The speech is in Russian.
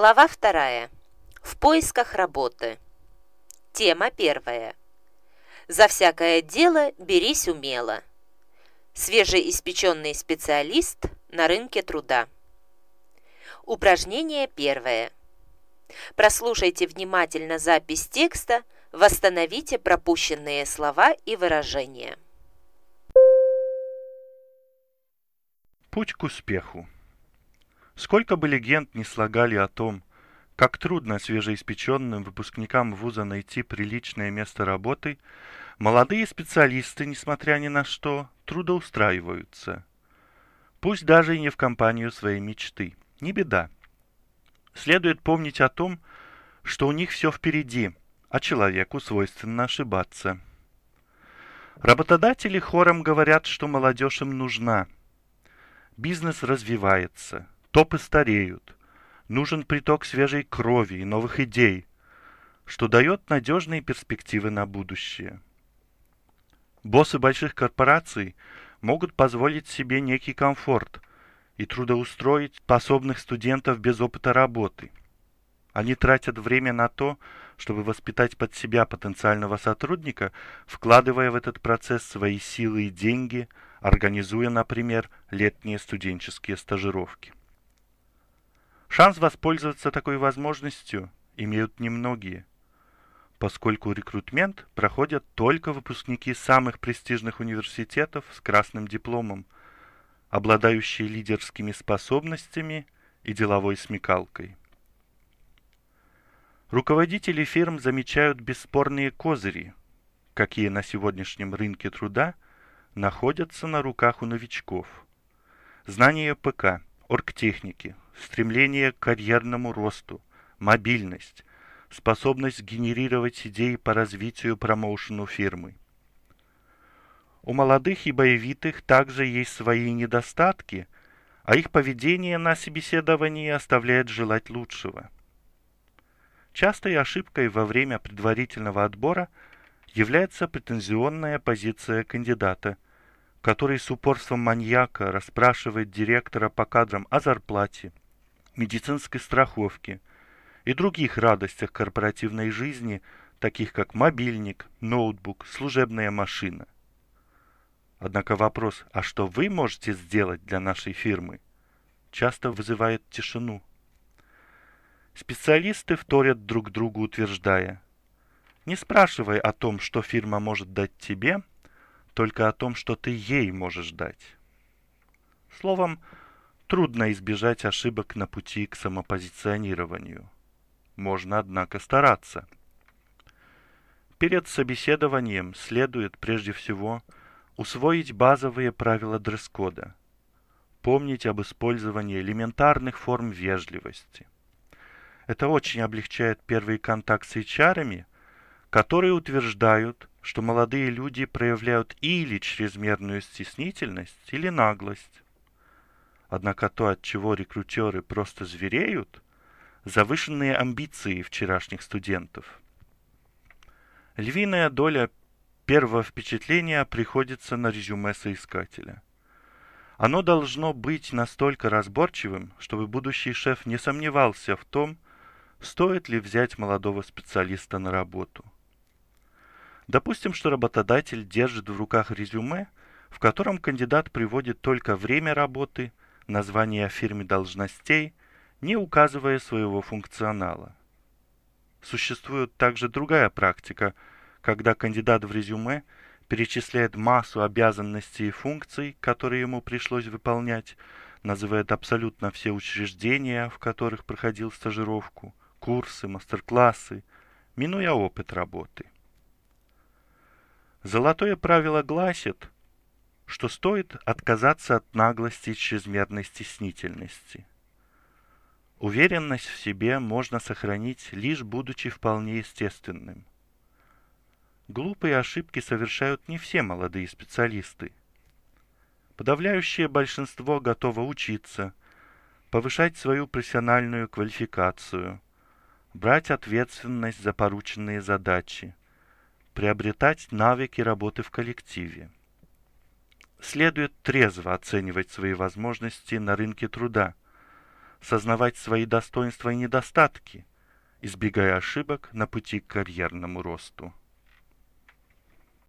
Глава 2. В поисках работы. Тема 1. За всякое дело берись умело. Свежеиспеченный специалист на рынке труда. Упражнение 1. Прослушайте внимательно запись текста, восстановите пропущенные слова и выражения. Путь к успеху. Сколько бы легенд ни слагали о том, как трудно свежеиспеченным выпускникам вуза найти приличное место работы, молодые специалисты, несмотря ни на что, трудоустраиваются. Пусть даже и не в компанию своей мечты. Не беда. Следует помнить о том, что у них все впереди, а человеку свойственно ошибаться. Работодатели хором говорят, что молодежь им нужна. Бизнес развивается, топы стареют, нужен приток свежей крови и новых идей, что дает надежные перспективы на будущее. Боссы больших корпораций могут позволить себе некий комфорт и трудоустроить способных студентов без опыта работы. Они тратят время на то, чтобы воспитать под себя потенциального сотрудника, вкладывая в этот процесс свои силы и деньги, организуя, например, летние студенческие стажировки. Шанс воспользоваться такой возможностью имеют немногие, поскольку рекрутмент проходят только выпускники самых престижных университетов с красным дипломом, обладающие лидерскими способностями и деловой смекалкой. Руководители фирм замечают бесспорные козыри, какие на сегодняшнем рынке труда находятся на руках у новичков. Знание ПК, оргтехники, стремление к карьерному росту, мобильность, способность генерировать идеи по развитию промоушену фирмы. У молодых и боевитых также есть свои недостатки, а их поведение на собеседовании оставляет желать лучшего. Частой ошибкой во время предварительного отбора является претензионная позиция кандидата, который с упорством маньяка расспрашивает директора по кадрам о зарплате, медицинской страховке и других радостях корпоративной жизни, таких как мобильник, ноутбук, служебная машина. Однако вопрос «а что вы можете сделать для нашей фирмы?» часто вызывает тишину. Специалисты вторят друг другу, утверждая: не спрашивай о том, что фирма может дать тебе, только о том, что ты ей можешь дать. Словом, трудно избежать ошибок на пути к самопозиционированию. Можно, однако, стараться. Перед собеседованием следует прежде всего усвоить базовые правила дресс-кода, помнить об использовании элементарных форм вежливости. Это очень облегчает первый контакт с HR-ами, которые утверждают, что молодые люди проявляют или чрезмерную стеснительность, или наглость. Однако то, от чего рекрутеры просто звереют, завышенные амбиции вчерашних студентов. Львиная доля первого впечатления приходится на резюме соискателя. Оно должно быть настолько разборчивым, чтобы будущий шеф не сомневался в том, стоит ли взять молодого специалиста на работу. Допустим, что работодатель держит в руках резюме, в котором кандидат приводит только время работы, название фирмы должностей, не указывая своего функционала. Существует также другая практика, когда кандидат в резюме перечисляет массу обязанностей и функций, которые ему пришлось выполнять, называет абсолютно все учреждения, в которых проходил стажировку, курсы, мастер-классы, минуя опыт работы. Золотое правило гласит, что стоит отказаться от наглости и чрезмерной стеснительности. Уверенность в себе можно сохранить, лишь будучи вполне естественным. Глупые ошибки совершают не все молодые специалисты. Подавляющее большинство готово учиться, повышать свою профессиональную квалификацию, брать ответственность за порученные задачи, приобретать навыки работы в коллективе. Следует трезво оценивать свои возможности на рынке труда, сознавать свои достоинства и недостатки, избегая ошибок на пути к карьерному росту.